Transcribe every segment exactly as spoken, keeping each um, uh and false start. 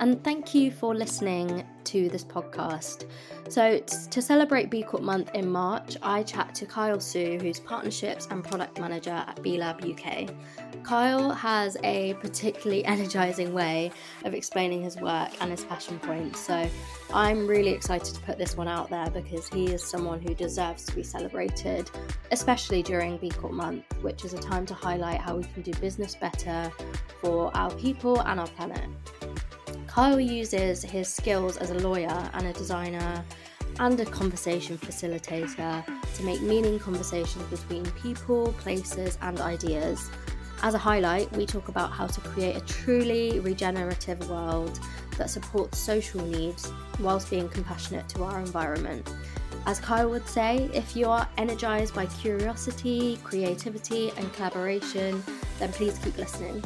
and thank you for listening to this podcast. So, t- to celebrate B Corp Month in March, I chat to Kyle Su, who's Partnerships and Product Manager at B Lab U K. Kyle has a particularly energizing way of explaining his work and his passion points, so I'm really excited to put this one out there because he is someone who deserves to be celebrated, especially during B Corp Month, which is a time to highlight how we can do business better for our people and our planet. Kyle uses his skills as a lawyer and a designer and a conversation facilitator to make meaning conversations between people, places, and ideas. As a highlight, we talk about how to create a truly regenerative world that supports social needs whilst being compassionate to our environment. As Kyle would say, if you are energized by curiosity, creativity, and collaboration, then please keep listening.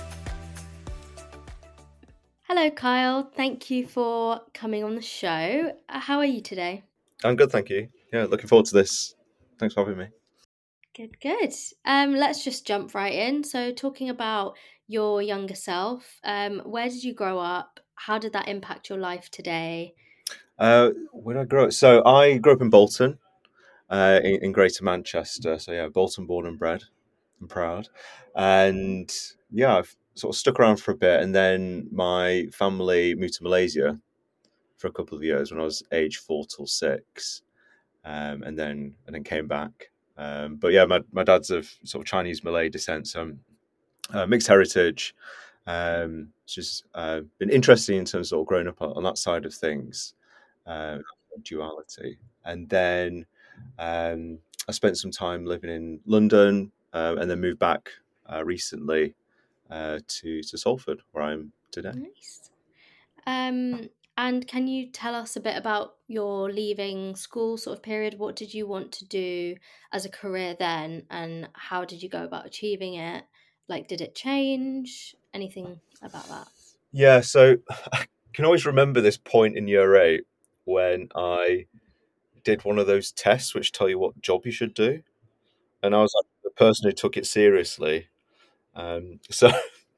Hello, Kyle. Thank you for coming on the show. Uh, How are you today? I'm good, thank you. Yeah, looking forward to this. Thanks for having me. Good, good. Um, let's just jump right in. So, talking about your younger self, um, where did you grow up? How did that impact your life today? Uh, where did I grow up? So I grew up in Bolton, uh, in, in Greater Manchester. So yeah, Bolton born and bred and proud. And yeah, I've sort of stuck around for a bit, and then my family moved to Malaysia for a couple of years when I was age four till six, um, and then and then came back. Um, but yeah, my, my dad's of sort of Chinese Malay descent, so I'm uh, mixed heritage. Um, it's just uh, been interesting in terms of, sort of growing up on, on that side of things, uh, duality. And then um, I spent some time living in London, uh, and then moved back uh, recently uh, to to Salford, where I am today. Nice. Um, and can you tell us a bit about your leaving school sort of period? What did you want to do as a career then, and how did you go about achieving it? Like, did it change? Anything about that? Yeah, so I can always remember this point in year eight when I did one of those tests which tell you what job you should do, and I was like the person who took it seriously. Um, so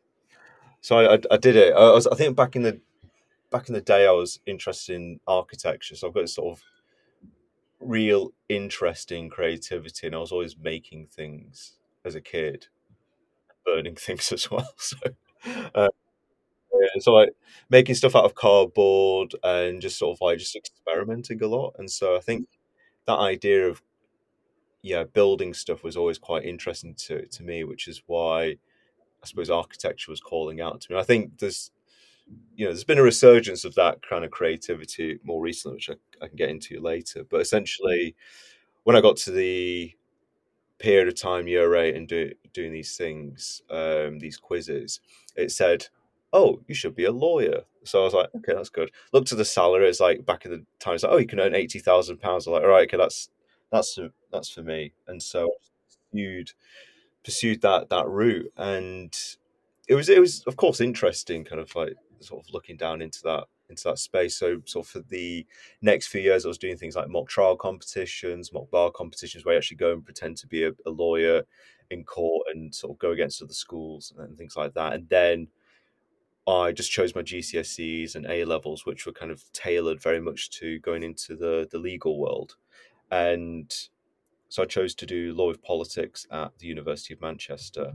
So I, I, I did it. I was, I think back in the back in the day, I was interested in architecture. So I've got this sort of real interest in creativity, and I was always making things as a kid, burning things as well. So, uh, yeah, so like making stuff out of cardboard and just sort of like just experimenting a lot. And so I think that idea of yeah building stuff was always quite interesting to to me, which is why I suppose architecture was calling out to me. I think there's you know, there's been a resurgence of that kind of creativity more recently, which I, I can get into later. But essentially, when I got to the period of time, year eight, and do, doing these things, um, these quizzes, it said, "Oh, you should be a lawyer." So I was like, "Okay, that's good." Looked at the salary; it's like back in the time, it's like, "Oh, you can earn eighty thousand pounds." I'm like, "All right, okay, that's that's that's for me." And so I pursued pursued that that route, and it was it was of course interesting, kind of like sort of looking down into that into that space. So sort of for the next few years, I was doing things like mock trial competitions, mock bar competitions, where you actually go and pretend to be a, a lawyer in court and sort of go against other schools and things like that. And then I just chose my G C S Es and A levels, which were kind of tailored very much to going into the the legal world. And so I chose to do law with politics at the University of Manchester,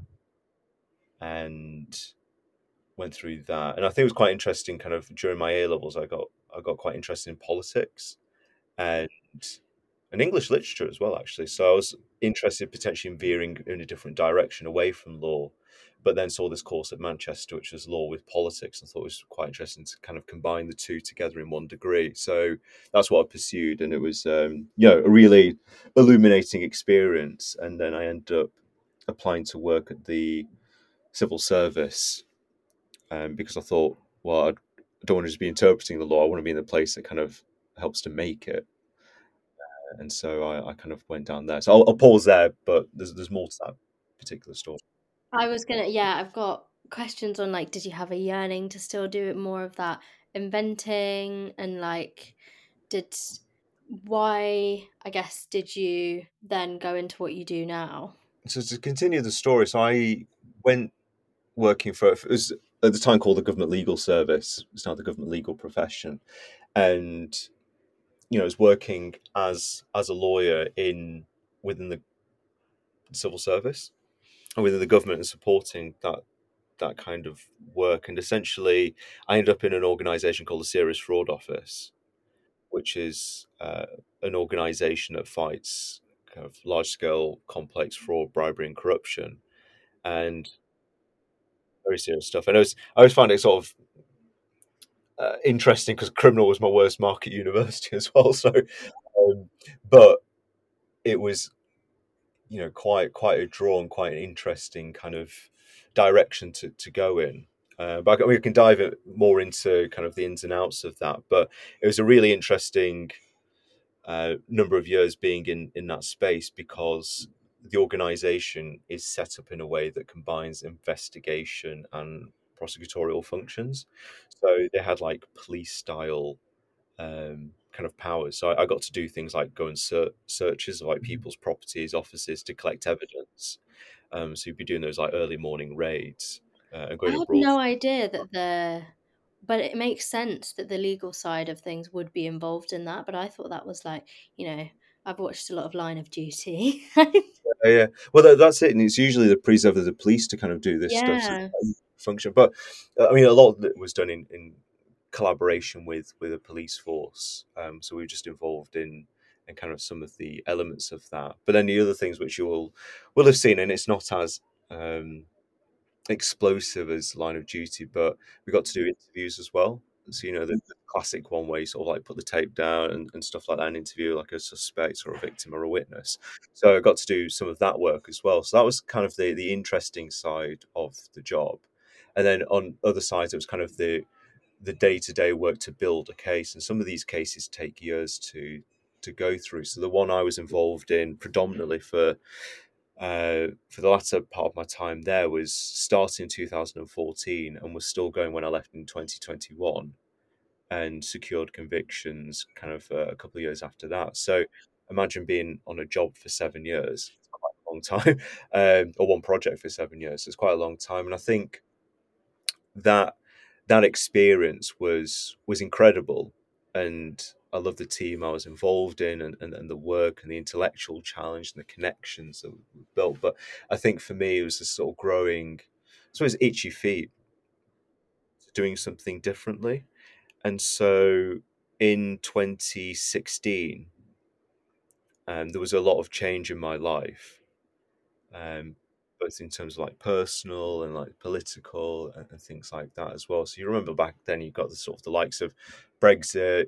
and went through that. And I think it was quite interesting. Kind of during my A levels, I got I got quite interested in politics and and English literature as well, actually. So I was interested potentially in veering in a different direction away from law, but then saw this course at Manchester, which was law with politics, and thought it was quite interesting to kind of combine the two together in one degree. So that's what I pursued, and it was um, you know a really illuminating experience. And then I ended up applying to work at the civil service, um, because I thought, well, I don't want to just be interpreting the law. I want to be in the place that kind of helps to make it. And so I, I kind of went down there. So I'll, I'll pause there, but there's there's more to that particular story. I was gonna, yeah, I've got questions on like, did you have a yearning to still do it more of that inventing and like, did why, I guess, did you then go into what you do now? So to continue the story, so I went working for it was at the time called the Government Legal Service. It's now the Government Legal Profession, and you know, I was working as as a lawyer in within the civil service and within the government and supporting that that kind of work. And essentially, I ended up in an organisation called the Serious Fraud Office, which is uh, an organisation that fights kind of large scale, complex fraud, bribery, and corruption, and very serious stuff. And I was I always find it sort of uh, interesting because criminal was my worst mark at university as well. So, um, but it was, you know, quite quite a draw and quite an interesting kind of direction to to go in. Uh, but I mean, we can dive it more into kind of the ins and outs of that. But it was a really interesting uh, number of years being in in that space because the organisation is set up in a way that combines investigation and prosecutorial functions. So they had like police style um, kind of powers. So I, I got to do things like go and ser- searches of like people's properties, offices to collect evidence. Um, so you'd be doing those like early morning raids uh, and I going had abroad. no idea that the, but it makes sense that the legal side of things would be involved in that. But I thought that was like, you know, I've watched a lot of Line of Duty. Yeah, yeah. Well, that, that's it, and it's usually the preserve of the police to kind of do this stuff. So Yeah. it's function, but uh, I mean, a lot of it was done in, in collaboration with with a police force. Um, so we were just involved in in kind of some of the elements of that. But then the other things which you will will have seen, and it's not as um, explosive as Line of Duty, but we got to do interviews as well. So you know the, the classic one where you sort of like put the tape down and, and stuff like that, and interview like a suspect or a victim or a witness. So I got to do some of that work as well. So that was kind of the the interesting side of the job. And then on other sides, it was kind of the the day to day work to build a case, and some of these cases take years to to go through. So the one I was involved in predominantly for uh, for the latter part of my time there was starting in two thousand fourteen and was still going when I left in twenty twenty-one and secured convictions kind of uh, a couple of years after that. So imagine being on a job for seven years. It's quite a long time, um, or one project for seven years. It's quite a long time. And I think that that experience was was incredible. And I love the team I was involved in and, and, and the work and the intellectual challenge and the connections that we built. But I think for me, it was this sort of growing, I suppose, itchy feet, doing something differently. And so in twenty sixteen, um, there was a lot of change in my life, um, both in terms of like personal and like political and, and things like that as well. So you remember back then, you got the sort of the likes of Brexit,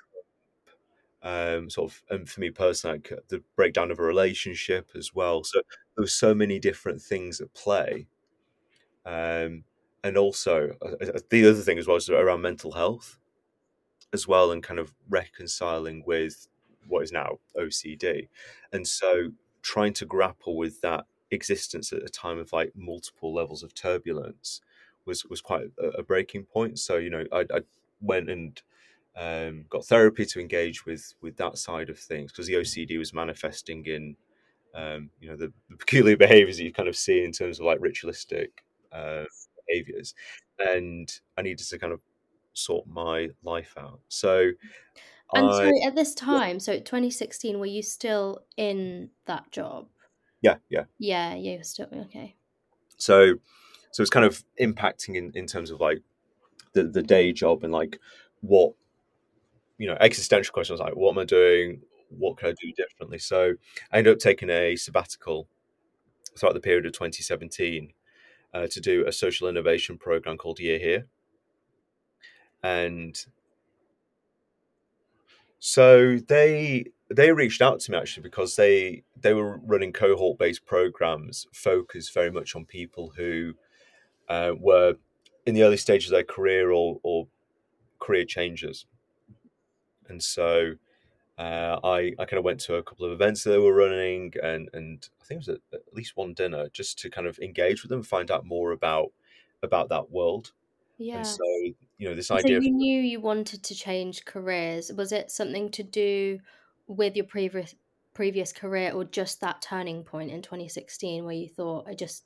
um, sort of, and for me personally, like the breakdown of a relationship as well. So there was so many different things at play. Um, and also, uh, uh, the other thing as well is around mental health as well, and kind of reconciling with what is now O C D. And so trying to grapple with that existence at a time of like multiple levels of turbulence was was quite a, a breaking point. So, you know, I, I went and um, got therapy to engage with with that side of things because the O C D was manifesting in um, you know the, the peculiar behaviors that you kind of see in terms of like ritualistic uh, behaviors, and I needed to kind of sort my life out. So And I sorry, at this yeah time, so twenty sixteen, were you still in that job? yeah yeah. Yeah, yeah, you're still okay. So so it's kind of impacting in in terms of like the the day job and like what you know existential questions like what am I doing, what can I do differently. So I ended up taking a sabbatical throughout the period of twenty seventeen uh, to do a social innovation program called Year Here. And so they they reached out to me actually because they they were running cohort based programs focused very much on people who uh, were in the early stages of their career or, or career changes. And so uh, I I kind of went to a couple of events that they were running, and and I think it was at, at least one dinner just to kind of engage with them, find out more about about that world. And Yeah. so you know this So idea of you knew you wanted to change careers. Was it something to do with your previous previous career or just that turning point in twenty sixteen where you thought I just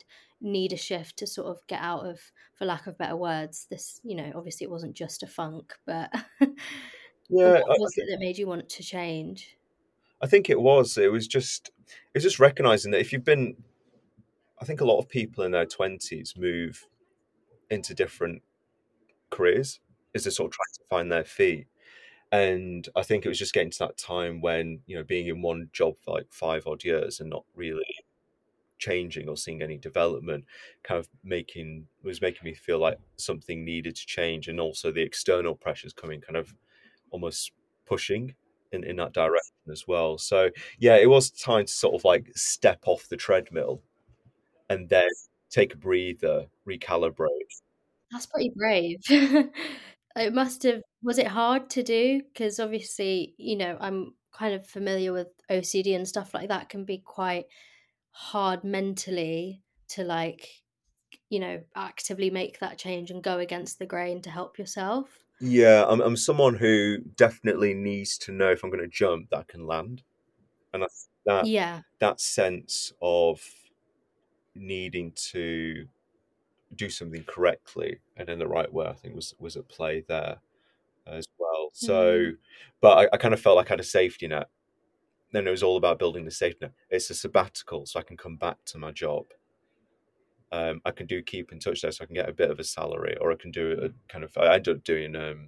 need a shift to sort of get out of, for lack of better words, this, you know, obviously it wasn't just a funk, but what Yeah, I, I was it think that made you want to change? I think it was. It was just it was just recognizing that if you've been, I think a lot of people in their twenties move into different careers is to sort of trying to find their feet. And I think it was just getting to that time when, you know, being in one job for like five odd years and not really changing or seeing any development kind of making was making me feel like something needed to change, and also the external pressures coming kind of almost pushing in, in that direction as well. So yeah, it was time to sort of like step off the treadmill and then take a breather, recalibrate. That's pretty brave. It must have, was it hard to do? Because obviously, you know, I'm kind of familiar with O C D and stuff like that can be quite hard mentally to like, you know, actively make that change and go against the grain to help yourself. Yeah, I'm, I'm someone who definitely needs to know if I'm going to jump that I can land, and I, that Yeah. that sense of needing to do something correctly and in the right way, I think was was at play there as well. So, Mm. but I, I kind of felt like I had a safety net. Then it was all about building the safety net. It's a sabbatical, so I can come back to my job. Um, I can do keep in touch there, so I can get a bit of a salary, or I can do a kind of. I ended up doing um,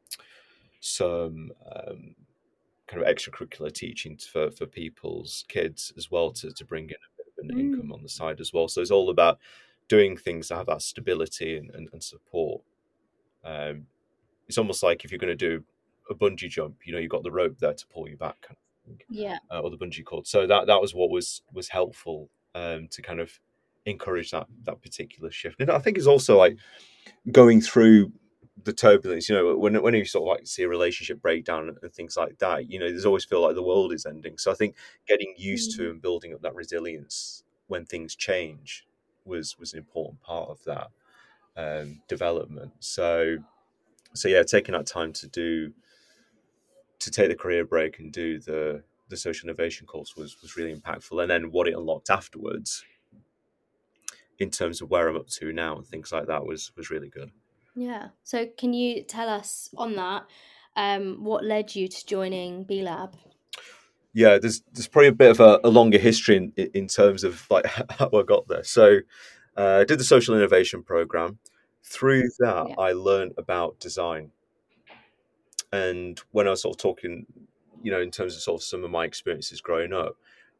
some um, kind of extracurricular teaching for for people's kids as well to to bring in a bit of an Mm. income on the side as well. So it's all about doing things that have that stability and, and, and support. Um, it's almost like if you're going to do a bungee jump, you know, you've got the rope there to pull you back, kind of thing, Yeah. uh, or the bungee cord. So that that was what was was helpful um, to kind of encourage that that particular shift. And I think it's also like going through the turbulence. You know, when when you sort of like see a relationship breakdown and things like that, you know, there's always feel like the world is ending. So I think getting used to Mm. and building up that resilience when things change was was an important part of that um, development. So so yeah, taking that time to do to take the career break and do the the social innovation course was was really impactful. And then what it unlocked afterwards in terms of where I'm up to now and things like that was was really good. Yeah. So can you tell us on that, um, what led you to joining B Lab? Yeah, there's there's probably a bit of a, a longer history in in terms of like how I got there. So uh, I did the social innovation program. Through that, Yeah. I learned about design. And when I was sort of talking, you know, in terms of sort of some of my experiences growing up,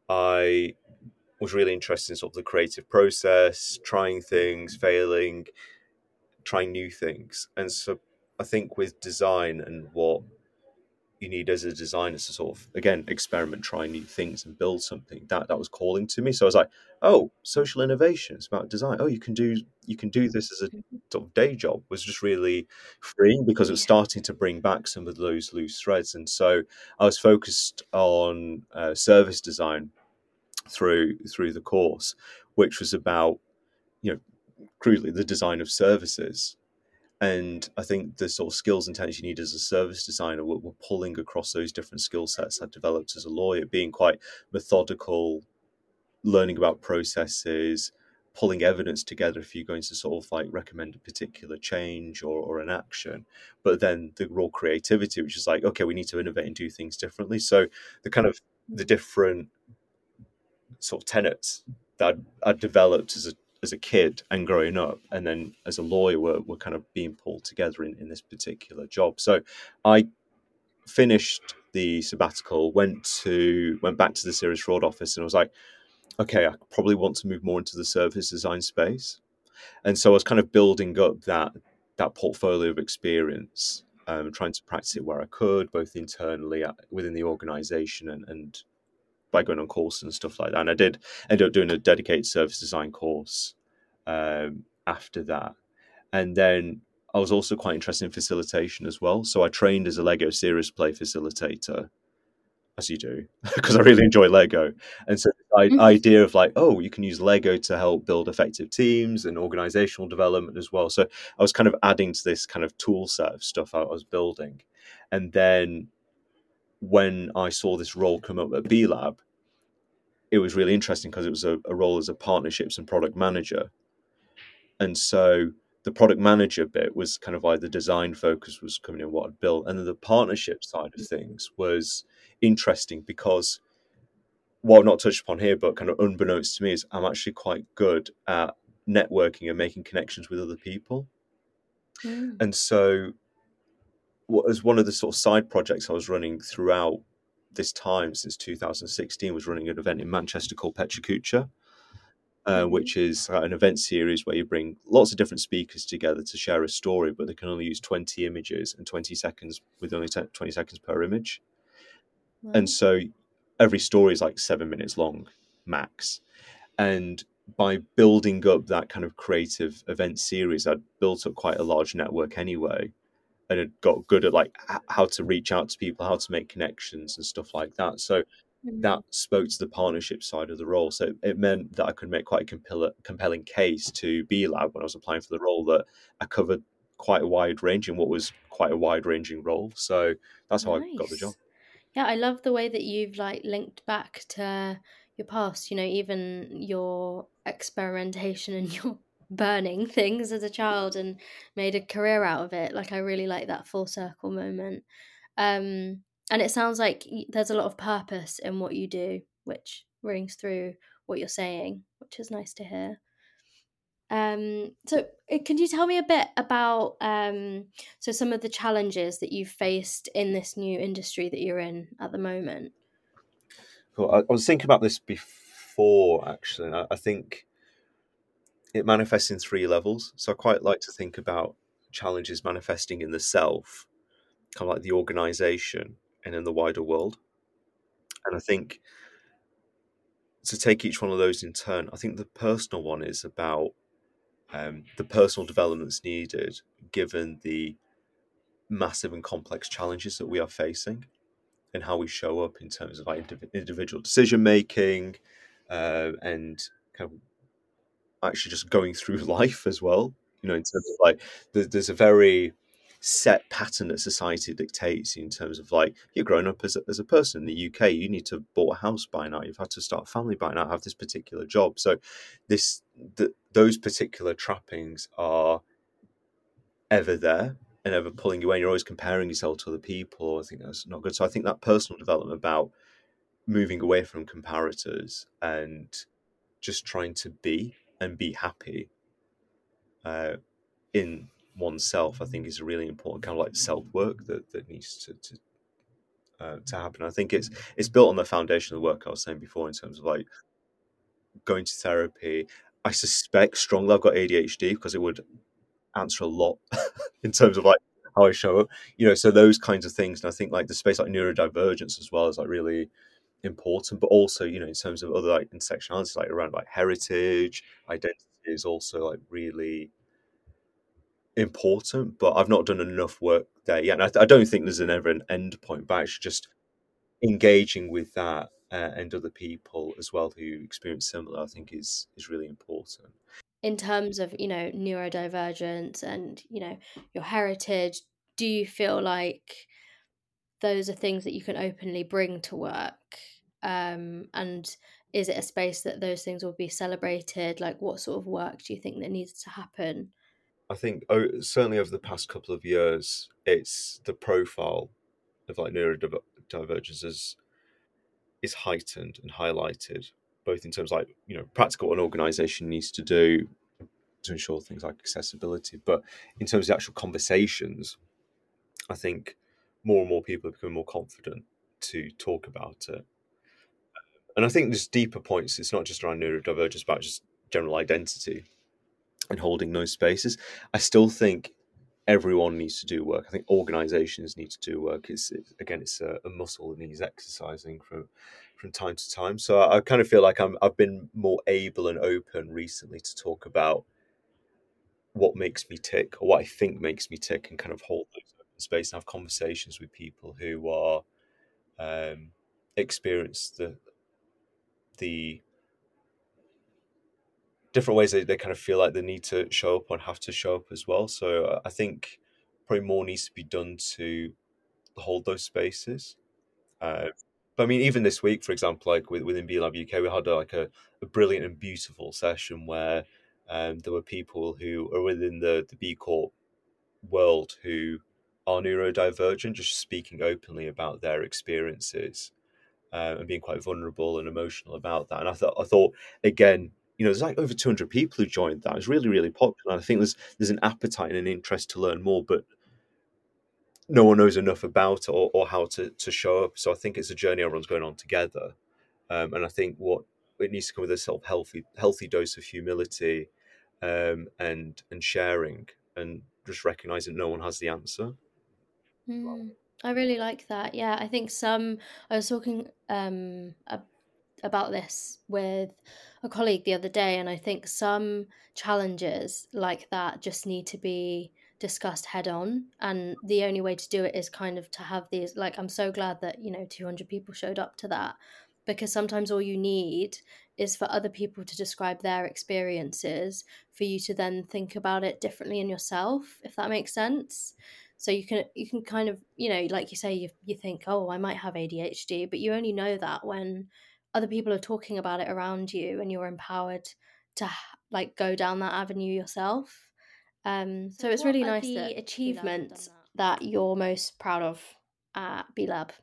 I was really interested in sort of the creative process, trying things, failing, trying new things. And so I think with design and what you need as a designer to sort of again experiment, try new things and build something, that that was calling to me. So I was like, oh, social innovation, it's about design. Oh, you can do you can do this as a Mhm. sort of day job, was just really freeing because it was Yeah. starting to bring back some of those loose threads. And so I was focused on uh, service design through through the course, which was about, you know, crudely the design of services. And I think the sort of skills and talents you need as a service designer were, were pulling across those different skill sets I developed as a lawyer, being quite methodical, learning about processes, pulling evidence together if you're going to sort of like recommend a particular change or, or an action. But then the raw creativity, which is like, okay, we need to innovate and do things differently. So the kind of the different sort of tenets that I'd, I'd developed as a as a kid and growing up, and then as a lawyer, were, were kind of being pulled together in, in this particular job. So I finished the sabbatical, went to went back to the Serious Fraud Office, and I was like, okay, I probably want to move more into the service design space. And so I was kind of building up that that portfolio of experience, um, trying to practice it where I could, both internally uh, within the organisation and, and by going on courses and stuff like that. And I did end up doing a dedicated service design course um, after that. And then I was also quite interested in facilitation as well. So I trained as a Lego Serious Play facilitator, as you do, because I really enjoy Lego. And so the Mhm. idea of like, oh, you can use Lego to help build effective teams and organizational development as well. So I was kind of adding to this kind of tool set of stuff I was building. And then when I saw this role come up at B Lab, it was really interesting because it was a, a role as a partnerships and product manager. And so the product manager bit was kind of like the design focus was coming in what I'd built. And then the partnership side of things was interesting because, well, not touched upon here, but kind of unbeknownst to me, is I'm actually quite good at networking and making connections with other people. Mm. And so what as one of the sort of side projects I was running throughout this time since two thousand sixteen was running an event in Manchester called Pechakucha, uh, Mhm. which is uh, an event series where you bring lots of different speakers together to share a story, but they can only use twenty images and twenty seconds with only twenty seconds per image. Wow. And so every story is like seven minutes long max. And by building up that kind of creative event series, I'd built up quite a large network anyway, and had got good at like h- how to reach out to people, how to make connections and stuff like that. So that Mm. spoke to the partnership side of the role. So it meant that I could make quite a compel- compelling case to B Lab when I was applying for the role, that I covered quite a wide range in what was quite a wide ranging role. So that's how I got the job. Nice. Yeah, I love the way that you've like linked back to your past, you know, even your experimentation and your burning things as a child and made a career out of it. Like I really like that full circle moment. Um and it sounds like y- there's a lot of purpose in what you do, which rings through what you're saying, which is nice to hear. Um, so uh, can you tell me a bit about um, so some of the challenges that you've faced in this new industry that you're in at the moment? Cool. I, I was thinking about this before, actually. And I, I think it manifests in three levels. So I quite like to think about challenges manifesting in the self, kind of like the organization, and in the wider world. And I think to take each one of those in turn, I think the personal one is about um, the personal development that's needed given the massive and complex challenges that we are facing, and how we show up in terms of like indiv- individual decision making, uh, and kind of actually just going through life as well. You know, in terms of like, there, there's a very set pattern that society dictates in terms of like, you're growing up as a, as a person in the U K, you need to have bought a house by now, you've had to start a family by now, have this particular job. So this the, those particular trappings are ever there and ever pulling you in. You're always comparing yourself to other people. I think that's not good. So I think that personal development about moving away from comparators and just trying to be and be happy uh, in oneself, I think is a really important kind of like self work that, that needs to to, uh, to happen. I think it's it's built on the foundation of the work I was saying before in terms of like going to therapy. I suspect strongly I've got A D H D because it would answer a lot in terms of like how I show up. You know, so those kinds of things. And I think like the space like neurodivergence as well is like really important, but also, you know, in terms of other like intersectionality, like around like heritage, identity is also like really important, but I've not done enough work there yet. And I, I don't think there's an ever an end point, but actually just engaging with that uh, and other people as well who experience similar, I think is is really important. In terms of, you know, neurodivergence and, you know, your heritage, do you feel like those are things that you can openly bring to work? Um, and is it a space that those things will be celebrated? Like, what sort of work do you think that needs to happen? I think oh, certainly over the past couple of years, it's the profile of like neurodivergence is, is heightened and highlighted, both in terms of like, you know, practical what an organization needs to do to ensure things like accessibility, but in terms of the actual conversations, I think more and more people are becoming more confident to talk about it. And I think there's deeper points. It's not just around neurodivergence, but just general identity and holding those spaces. I still think everyone needs to do work. I think organizations need to do work. It's, it's again, it's a, a muscle that needs exercising from from time to time. So I, I kind of feel like I'm I've been more able and open recently to talk about what makes me tick or what I think makes me tick, and kind of hold those open space and have conversations with people who are um, experience the the different ways they, they kind of feel like they need to show up and have to show up as well. So uh, I think probably more needs to be done to hold those spaces. Uh, but I mean, even this week, for example, like with, within B Lab U K, we had a, like a, a brilliant and beautiful session where Um, there were people who are within the, the B Corp world who are neurodivergent, just speaking openly about their experiences uh, and being quite vulnerable and emotional about that. And I thought, I thought again, you know, there's like over two hundred people who joined that. It's really, really popular. And I think there's there's an appetite and an interest to learn more, but no one knows enough about it or, or how to, to show up. So I think it's a journey everyone's going on together. Um, and I think what it needs to come with a sort of healthy, healthy dose of humility um, and and sharing, and just recognizing no one has the answer. Mm, I really like that. Yeah, I think some. I was talking um ab- about this with a colleague the other day, and I think some challenges like that just need to be discussed head on. And the only way to do it is kind of to have these. Like, I'm so glad that you know two hundred people showed up to that, because sometimes all you need is for other people to describe their experiences for you to then think about it differently in yourself, if that makes sense. So you can you can kind of, you know, like you say, you you think, oh, I might have A D H D, but you only know that when other people are talking about it around you and you're empowered to like go down that avenue yourself. Um, so So it's what really are nice the that achievements achievements that you're most proud of at B Lab.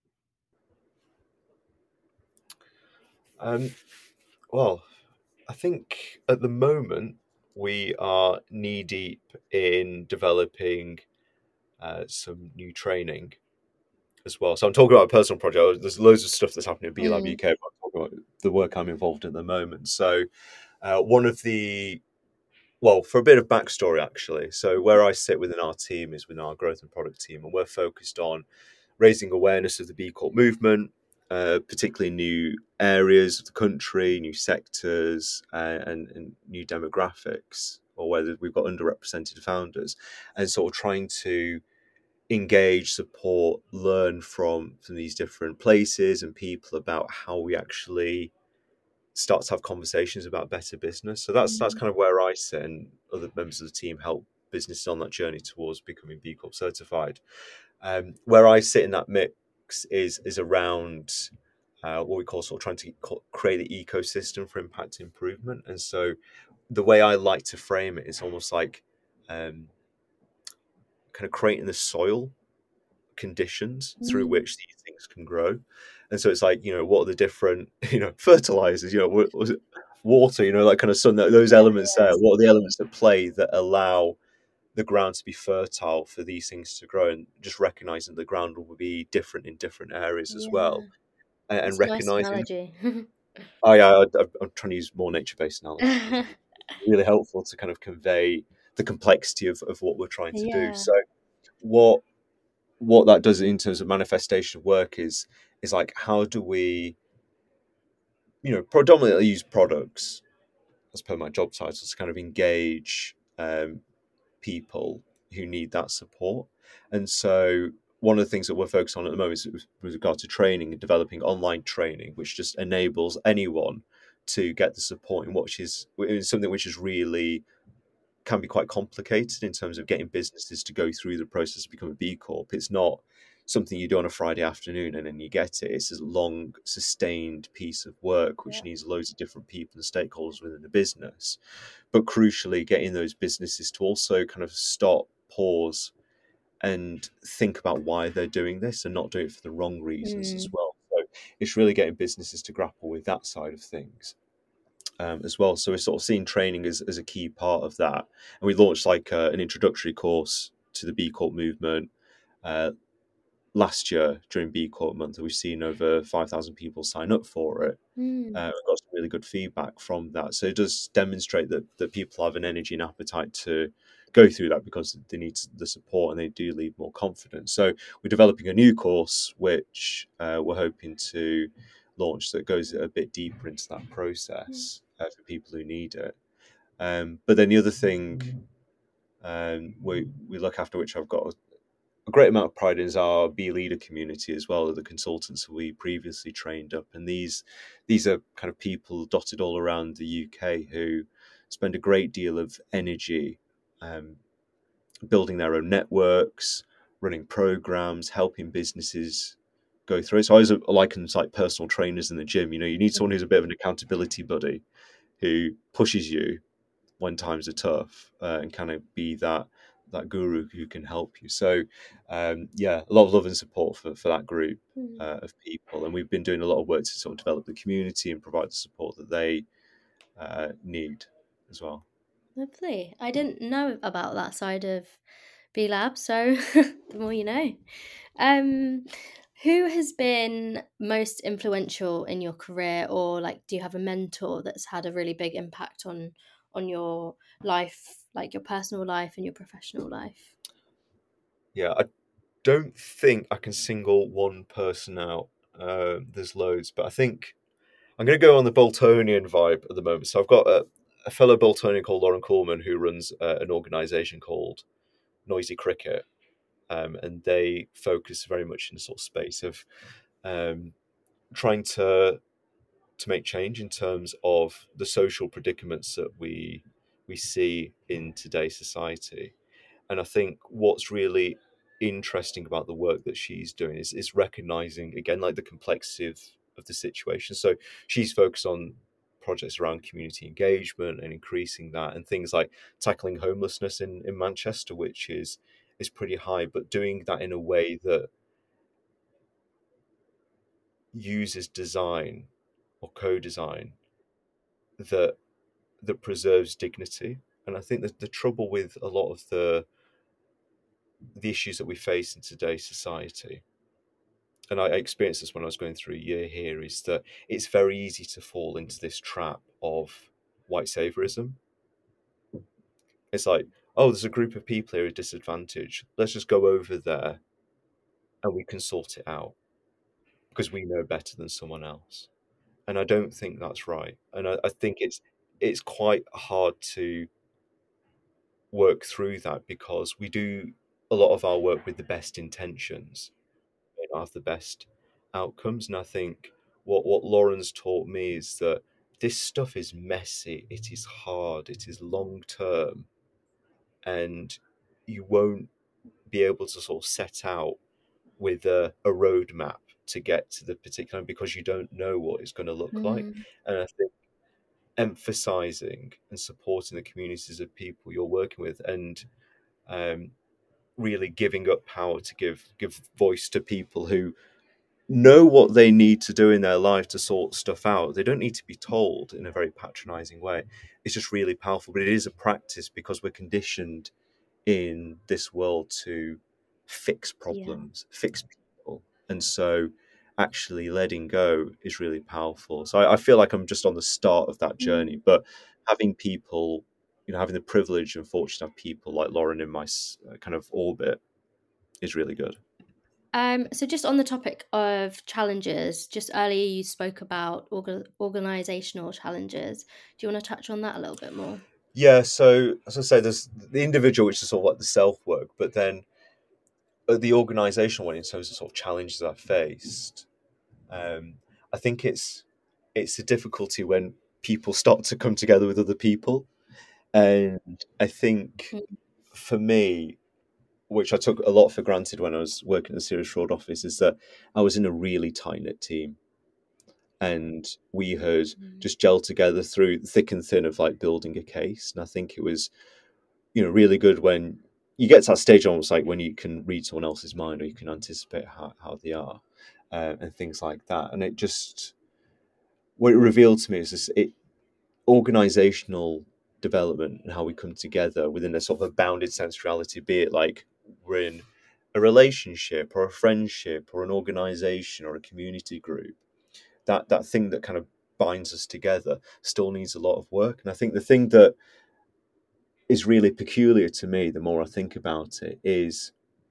Um, well, I think at the moment we are knee deep in developing uh, some new training as well. So I'm talking about a personal project. There's loads of stuff that's happening at B Lab Mm. U K, but I'm talking about the work I'm involved in at the moment. So uh, one of the well, for a bit of backstory, actually. So where I sit within our team is within our growth and product team, and we're focused on raising awareness of the B Corp movement, uh, particularly new areas of the country, new sectors, uh, and, and new demographics, or whether we've got underrepresented founders, and sort of trying to engage, support, learn from from these different places and people about how we actually start to have conversations about better business. So that's that's kind of where I sit, and other members of the team help businesses on that journey towards becoming B Corp certified. Um, where I sit in that mix is is around uh, what we call sort of trying to co- create the ecosystem for impact improvement. And so the way I like to frame it is almost like um, kind of creating the soil conditions through Mm. which these things can grow. And so it's like, you know, what are the different, you know, fertilizers, you know, what was it, water, you know, that kind of sun, those Yeah, elements there. What are the elements at play that allow the ground to be fertile for these things to grow? And just recognizing the ground will be different in different areas as yeah. well. And, and That's a nice recognizing, analogy. oh yeah, I, I'm trying to use more nature-based analogies. I think it's really helpful to kind of convey the complexity of, of what we're trying to do. Yeah. So what what that does in terms of manifestation of work is is like, how do we, you know, predominantly use products as per my job title to kind of engage um, people who need that support. And so one of the things that we're focused on at the moment is with regard to training and developing online training, which just enables anyone to get the support in which is something which is really can be quite complicated in terms of getting businesses to go through the process to become a B Corp. It's not something you do on a Friday afternoon and then you get it. It's a long, sustained piece of work which Yeah. needs loads of different people and stakeholders within the business. But crucially, getting those businesses to also kind of stop, pause, and think about why they're doing this and not do it for the wrong reasons as Mm. well. So it's really getting businesses to grapple with that side of things um, as well. So we're sort of seeing training as, as a key part of that. And we launched like uh, an introductory course to the B Corp movement uh, last year during B Corp month. And we've seen over five thousand people sign up for it. Mm. Uh, we've got some really good feedback from that. So it does demonstrate that, that people have an energy and appetite to go through that because they need the support and they do leave more confidence. So we're developing a new course, which uh, we're hoping to launch that goes a bit deeper into that process uh, for people who need it. Um, but then the other thing um, we, we look after, which I've got a great amount of pride in, is our B Leader community as well, the consultants we previously trained up. And these these are kind of people dotted all around the U K who spend a great deal of energy um, building their own networks, running programs, helping businesses go through it. So I was likened to like personal trainers in the gym. You know, you need someone who's a bit of an accountability buddy who pushes you when times are tough, uh, and kind of be that that guru who can help you. So um, yeah, a lot of love and support for, for that group Mm. uh, of people, and we've been doing a lot of work to sort of develop the community and provide the support that they uh, need as well. Lovely. I didn't know about that side of B Lab, so the more you know. Um, who has been most influential in your career, or like, do you have a mentor that's had a really big impact on on your life, like your personal life and your professional life? Yeah, I don't think I can single one person out. Uh, there's loads, but I think I'm going to go on the Boltonian vibe at the moment. So I've got a, a fellow Boltonian called Lauren Coleman who runs uh, an organisation called Noisy Cricket, um, and they focus very much in the sort of space of um, trying to to make change in terms of the social predicaments that we we see in today's society. And I think what's really interesting about the work that she's doing is, is recognizing, again, like the complexity of, of the situation. So she's focused on projects around community engagement and increasing that, and things like tackling homelessness in, in Manchester, which is is pretty high, but doing that in a way that uses design or co-design that that preserves dignity. And I think that the trouble with a lot of the the issues that we face in today's society, and I experienced this when I was going through a year here, is that it's very easy to fall into this trap of white saviorism. It's like, oh, there's a group of people here at disadvantage. Let's just go over there and we can sort it out because we know better than someone else. And I don't think that's right. And I, I think it's it's quite hard to work through that because we do a lot of our work with the best intentions and have the best outcomes. And I think what what Lauren's taught me is that this stuff is messy, it is hard, it is long term, and you won't be able to sort of set out with a, a roadmap to get to the particular, because you don't know what it's going to look like. Mm. And I think emphasizing and supporting the communities of people you're working with, and um, really giving up power to give give voice to people who know what they need to do in their life to sort stuff out. They don't need to be told in a very patronizing way. It's just really powerful, but it is a practice because we're conditioned in this world to fix Yeah. problems, fix people. And so actually letting go is really powerful. So I, I feel like I'm just on the start of that journey, Mm. but having people, you know, having the privilege and fortune to have people like Lauren in my uh, kind of orbit is really good. Um, so just on the topic of challenges, just earlier you spoke about orga- organizational challenges. Do you want to touch on that a little bit more? Yeah, so as I say, there's the individual, which is sort of like the self work, but then uh, the organizational one in terms of sort of challenges I faced. Um, I think it's it's a difficulty when people start to come together with other people, and I think Mm. for me, which I took a lot for granted when I was working in the Serious Fraud office, is that I was in a really tight knit team, and we had Mm. just gelled together through thick and thin of like building a case. And I think it was, you know, really good when you get to that stage, almost like when you can read someone else's mind, or you can anticipate how, how they are, uh, and things like that. And it just, what it revealed to me is this it, organizational development and how we come together within a sort of a bounded sense of reality, be it like we're in a relationship or a friendship or an organization or a community group. That that thing that kind of binds us together still needs a lot of work. And I think the thing that is really peculiar to me, the more I think about it, is,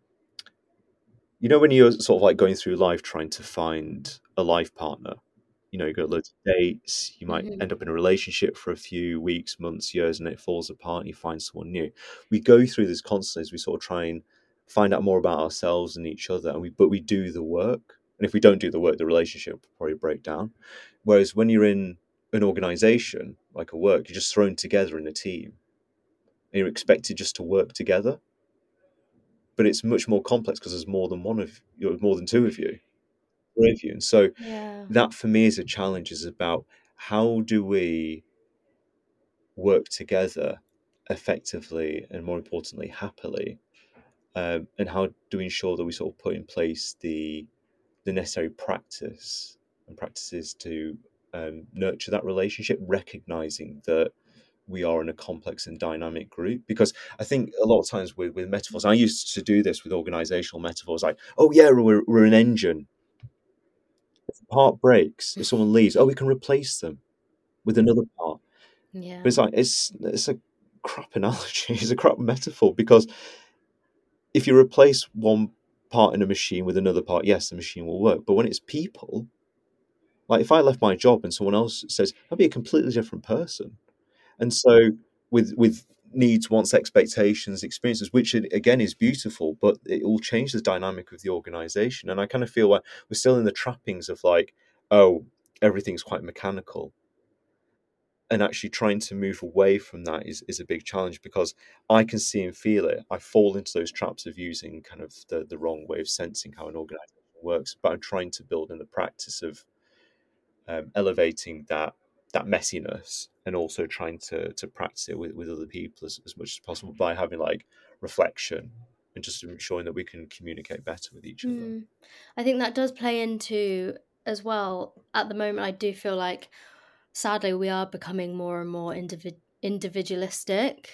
you know, when you're sort of like going through life trying to find a life partner, you know, you go loads of dates, you might Mhm. end up in a relationship for a few weeks, months, years, and it falls apart and you find someone new. We go through this constantly as we sort of try and find out more about ourselves and each other, and we but we do the work. And if we don't do the work, the relationship will probably break down. Whereas when you're in an organization, like a work, you're just thrown together in a team and you're expected just to work together. But it's much more complex because there's more than one of you, more than two of you, three of you. And so Yeah. that for me is a challenge, is about how do we work together effectively and, more importantly, happily? Um, and how do we ensure that we sort of put in place the the necessary practice and practices to um, nurture that relationship, recognizing that we are in a complex and dynamic group? Because I think a lot of times with, with metaphors, I used to do this with organizational metaphors, like, oh yeah, we're, we're an engine. If the part breaks, if someone leaves, oh, we can replace them with another part. Yeah. But it's like, it's, it's a crap analogy, it's a crap metaphor, because if you replace one part in a machine with another part, yes, the machine will work. But when it's people, like if I left my job and someone else says, I'd be a completely different person. And so with with needs, wants, expectations, experiences, which again is beautiful, but it will change the dynamic of the organization. And I kind of feel like we're still in the trappings of like, oh, everything's quite mechanical. And actually trying to move away from that is, is a big challenge, because I can see and feel it. I fall into those traps of using kind of the, the wrong way of sensing how an organization works, but I'm trying to build in the practice of um, elevating that that messiness, and also trying to to practice it with, with other people as, as much as possible, by having like reflection and just ensuring that we can communicate better with each other. Mm. I think that does play into as well. At the moment, I do feel like, sadly, we are becoming more and more individ- individualistic.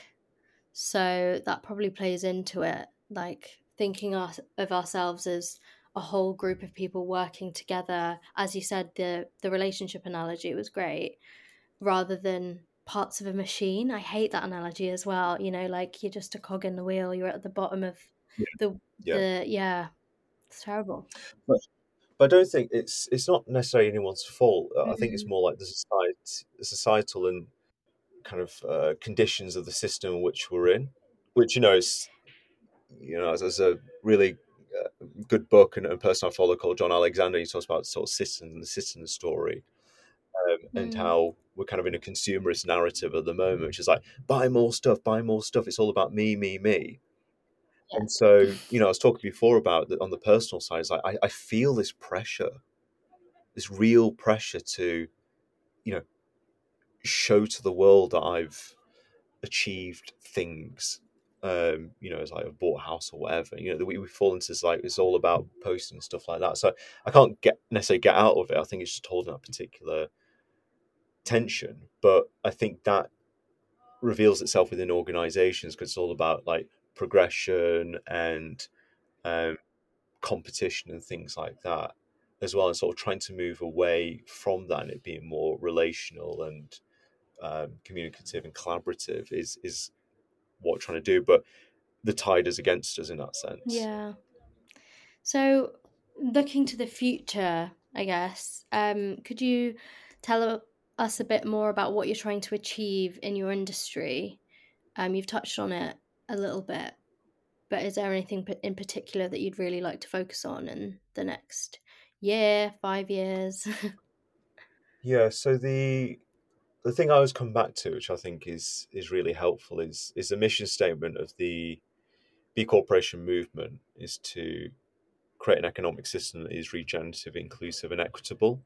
So that probably plays into it, like thinking our- of ourselves as a whole group of people working together. As you said, the the relationship analogy was great, rather than parts of a machine. I hate that analogy as well. You know, like you're just a cog in the wheel. You're at the bottom of Yeah, the yeah. the yeah. It's terrible. But, but I don't think it's it's not necessarily anyone's fault. I think it's Mm. more like the society, the societal and kind of uh, conditions of the system in which we're in, which, you know, is, you know, there's a really uh, good book and a person I follow called John Alexander. He talks about sort of citizen and the citizen story, um, and Mm. how we're kind of in a consumerist narrative at the moment, which is like, buy more stuff, buy more stuff. It's all about me, me, me. And so, you know, I was talking before about that on the personal side. It's like I, I feel this pressure, this real pressure to, you know, show to the world that I've achieved things. Um, you know, as like I've bought a house or whatever. You know, we, we fall into this, like, it's all about posting and stuff like that. So I can't get necessarily get out of it. I think it's just holding that particular tension. But I think that reveals itself within organizations, because it's all about like progression and um, competition and things like that as well, and sort of trying to move away from that and it being more relational and um, communicative and collaborative is is what we're trying to do. But the tide is against us in that sense. Yeah. So, looking to the future, I guess, um, could you tell us a bit more about what you're trying to achieve in your industry? Um, you've touched on it a little bit, but is there anything p- in particular that you'd really like to focus on in the next year, five years? Yeah, so the the thing I always come back to, which I think is is really helpful, is is the mission statement of the B Corporation movement, is to create an economic system that is regenerative, inclusive, and equitable.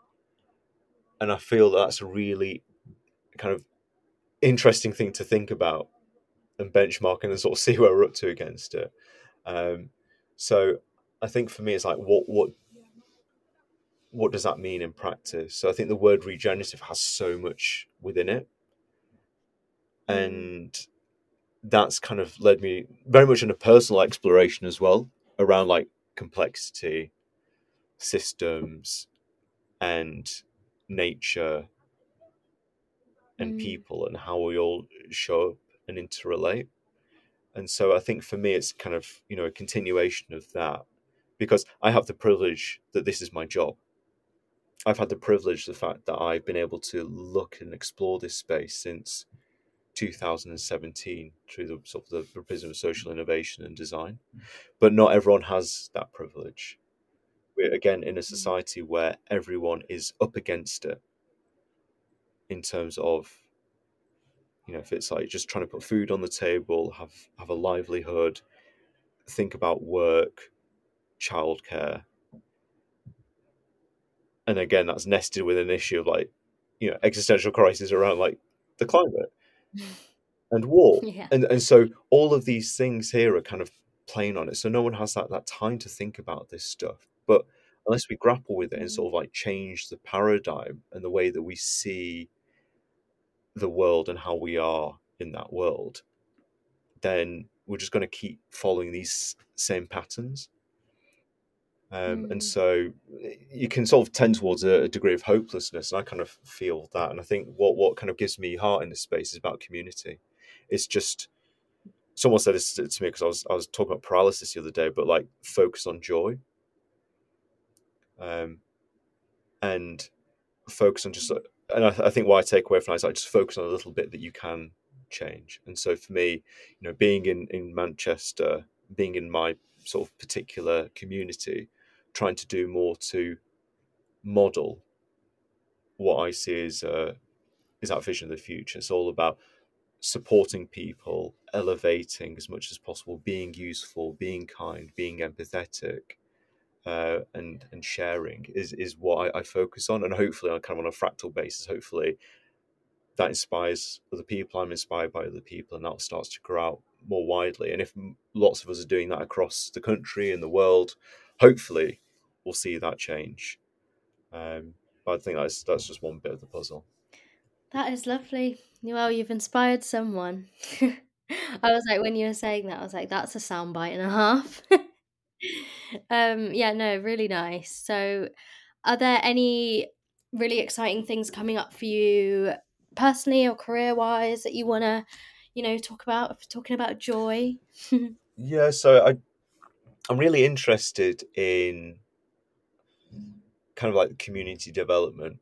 And I feel that that's a really kind of interesting thing to think about and benchmark and then sort of see where we're up to against it. Um, so I think for me, it's like, what what what does that mean in practice? So I think the word regenerative has so much within it, Mm. and that's kind of led me very much in a personal exploration as well, around like complexity, systems, and nature and Mm. people, and how we all show up and interrelate. And so I think for me, it's kind of, you know, a continuation of that, because I have the privilege that this is my job. I've had the privilege, the fact that I've been able to look and explore this space since two thousand seventeen through the sort of the prism of social innovation and design. But not everyone has that privilege. We're again in a society where everyone is up against it, in terms of, you know, if it's like just trying to put food on the table, have have a livelihood, think about work, childcare. And again, that's nested with an issue of like, you know, existential crisis around like the climate. and war. Yeah. And and so all of these things here are kind of playing on it. So no one has that, that time to think about this stuff. But unless we grapple with it and sort of like change the paradigm and the way that we see the world and how we are in that world, then we're just going to keep following these same patterns. Um, and Mm. so you can sort of tend towards a, a degree of hopelessness, and I kind of feel that. And I think what what kind of gives me heart in this space is about community. It's just, someone said this to me because I was I was talking about paralysis the other day, but like focus on joy, um, and focus on just, and I, I think what I take away from that is like just focus on a little bit that you can change. And so for me, you know, being in in Manchester, being in my sort of particular community, trying to do more to model what I see is uh, is that vision of the future. It's all about supporting people, elevating as much as possible, being useful, being kind, being empathetic, uh, and and sharing is is what I, I focus on. And hopefully, on kind of on a fractal basis, hopefully that inspires other people. I'm inspired by other people, and that starts to grow out more widely. And if lots of us are doing that across the country and the world, hopefully we'll see that change. Um, but I think that's that's just one bit of the puzzle. That is lovely. Well, you've inspired someone. I was like, when you were saying that, I was like, that's a soundbite and a half. um, yeah, no, really nice. So, are there any really exciting things coming up for you personally or career wise that you want to, you know, talk about? Talking about joy. Yeah, so I I'm really interested in kind of like community development,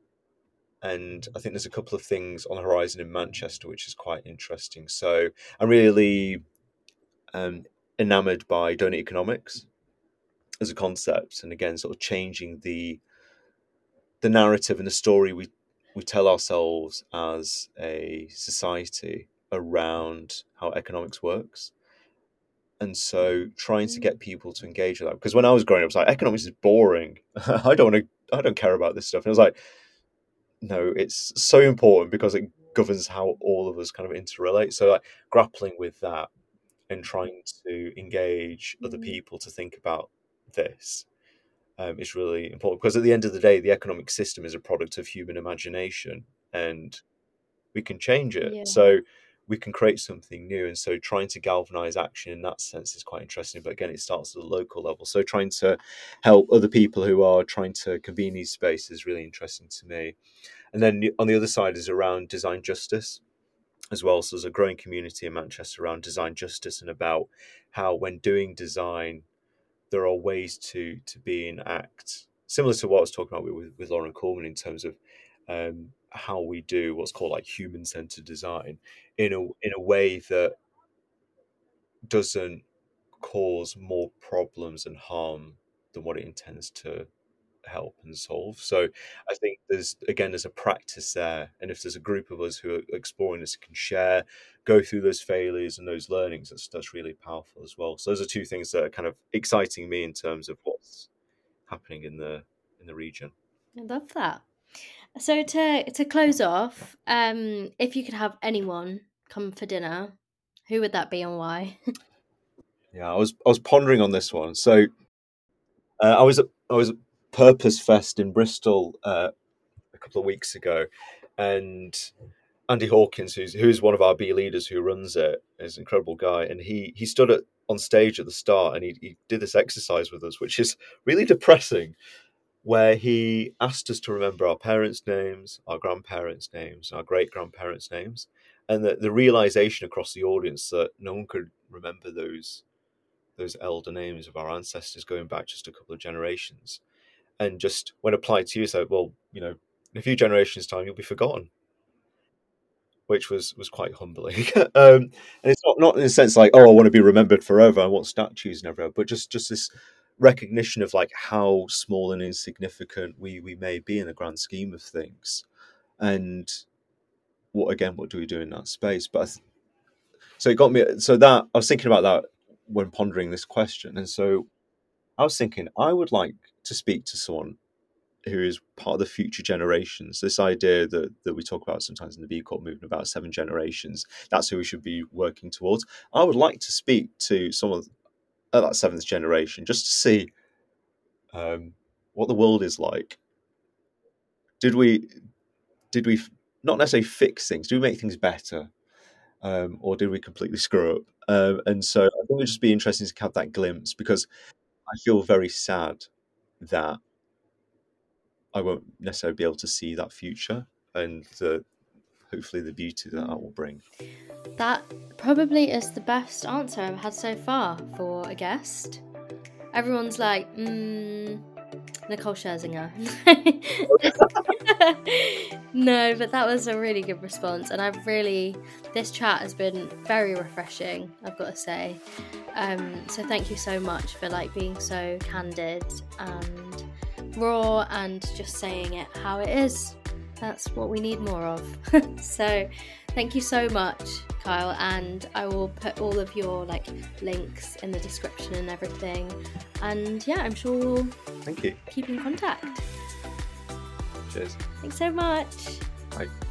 and I think there's a couple of things on the horizon in Manchester which is quite interesting. So I'm really um, enamored by donut economics as a concept, and again, sort of changing the the narrative and the story we we tell ourselves as a society around how economics works. And so trying to get people to engage with that, because when I was growing up, I was like, economics is boring. I don't want to. I don't care about this stuff. And I was like, no, it's so important because it governs how all of us kind of interrelate. So like grappling with that and trying to engage other people to think about this um, is really important, because at the end of the day, the economic system is a product of human imagination, and we can change it. Yeah. So we can create something new. And so trying to galvanize action in that sense is quite interesting. But again, it starts at the local level. So trying to help other people who are trying to convene these spaces is really interesting to me. And then on the other side is around design justice as well. So there's a growing community in Manchester around design justice, and about how when doing design, there are ways to to be in act, similar to what I was talking about with, with Lauren Coleman, in terms of um, how we do what's called like human-centered design in a in a way that doesn't cause more problems and harm than what it intends to help and solve. So I think there's, again, there's a practice there, and if there's a group of us who are exploring this, can share, go through those failures and those learnings, that's that's really powerful as well. So those are two things that are kind of exciting me in terms of what's happening in the in the region. I love that. So to to close off, um, if you could have anyone come for dinner, who would that be and why? Yeah, I was I was pondering on this one. So uh, I was at I was at Purpose Fest in Bristol uh, a couple of weeks ago, and Andy Hawkins, who's who's one of our B leaders who runs it, is an incredible guy, and he he stood at, on stage at the start, and he, he did this exercise with us, which is really depressing, where he asked us to remember our parents' names, our grandparents' names, our great grandparents' names, and the, the realization across the audience that no one could remember those those elder names of our ancestors going back just a couple of generations, and just when applied to you, said, well, you know, in a few generations' time, you'll be forgotten, which was was quite humbling. um, and it's not not in a sense like, oh, I want to be remembered forever, I want statues and everywhere, but just just this recognition of like how small and insignificant we we may be in the grand scheme of things, and what, again, what do we do in that space? But I th- so it got me. So that I was thinking about that when pondering this question, and so I was thinking I would like to speak to someone who is part of the future generations. This idea that, that we talk about sometimes in the B Corp movement about seven generations, that's who we should be working towards. I would like to speak to someone at that seventh generation just to see um, what the world is like. Did we, did we not necessarily fix things? Did we make things better? Um, or did we completely screw up? Um, and so I think it would just be interesting to have that glimpse, because I feel very sad that I won't necessarily be able to see that future and the, hopefully the beauty that that will bring. That probably is the best answer I've had so far for a guest. Everyone's like, mm, Nicole Scherzinger. No, but that was a really good response, and I've really, this chat has been very refreshing, I've got to say. Um, so thank you so much for like being so candid and raw and just saying it how it is. That's what we need more of. So thank you so much, Kyle, and I will put all of your like links in the description and everything. And yeah, I'm sure we'll Thank you. keep in contact. Cheers. Thanks so much. Bye.